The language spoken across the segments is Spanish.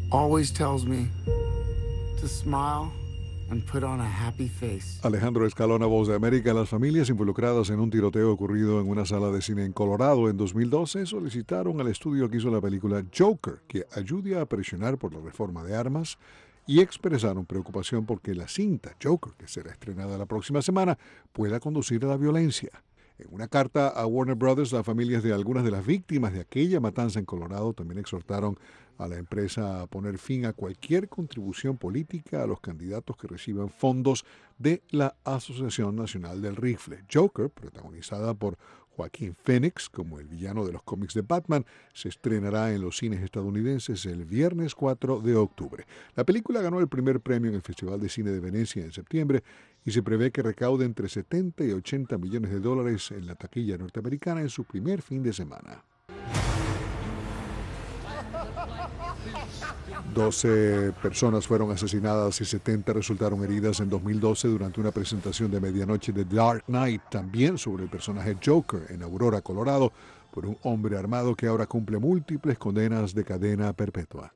always tells me to smile and put on a happy face. Alejandro Escalona, Voz de América. Las familias involucradas en un tiroteo ocurrido en una sala de cine en Colorado en 2012 solicitaron al estudio que hizo la película Joker que ayude a presionar por la reforma de armas y expresaron preocupación porque la cinta Joker, que será estrenada la próxima semana, pueda conducir a la violencia. En una carta a Warner Brothers, las familias de algunas de las víctimas de aquella matanza en Colorado también exhortaron a la empresa a poner fin a cualquier contribución política a los candidatos que reciban fondos de la Asociación Nacional del Rifle. Joker, protagonizada por Joaquín Phoenix como el villano de los cómics de Batman, se estrenará en los cines estadounidenses el viernes 4 de octubre. La película ganó el primer premio en el Festival de Cine de Venecia en septiembre y se prevé que recaude entre 70 y 80 millones de dólares en la taquilla norteamericana en su primer fin de semana. 12 personas fueron asesinadas y 70 resultaron heridas en 2012 durante una presentación de medianoche de Dark Knight, también sobre el personaje Joker en Aurora, Colorado, por un hombre armado que ahora cumple múltiples condenas de cadena perpetua.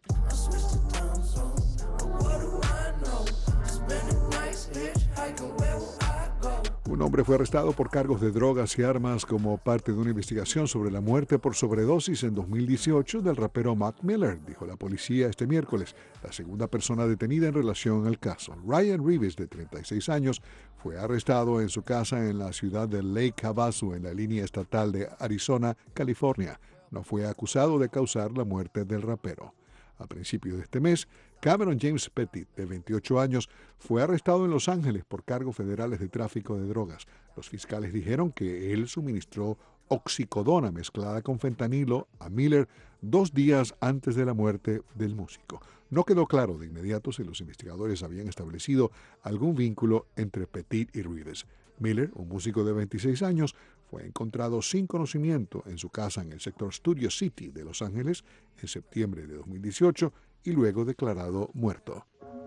Un hombre fue arrestado por cargos de drogas y armas como parte de una investigación sobre la muerte por sobredosis en 2018 del rapero Mac Miller, dijo la policía este miércoles, la segunda persona detenida en relación al caso. Ryan Reeves, de 36 años, fue arrestado en su casa en la ciudad de Lake Havasu, en la línea estatal de Arizona, California. No fue acusado de causar la muerte del rapero. A principios de este mes, Cameron James Pettit, de 28 años, fue arrestado en Los Ángeles por cargos federales de tráfico de drogas. Los fiscales dijeron que él suministró oxicodona mezclada con fentanilo a Miller 2 días antes de la muerte del músico. No quedó claro de inmediato si los investigadores habían establecido algún vínculo entre Pettit y Reeves. Miller, un músico de 26 años, fue encontrado sin conocimiento en su casa en el sector Studio City de Los Ángeles en septiembre de 2018 y luego declarado muerto.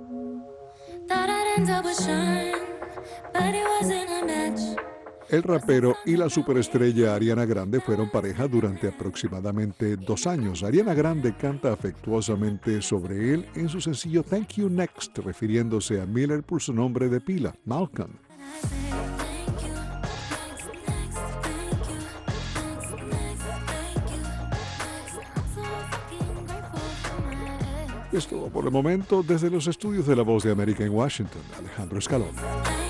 El rapero y la superestrella Ariana Grande fueron pareja durante aproximadamente 2 años. Ariana Grande canta afectuosamente sobre él en su sencillo Thank You Next, refiriéndose a Miller por su nombre de pila, Malcolm. Es todo por el momento desde los estudios de La Voz de América en Washington. Alejandro Escalona.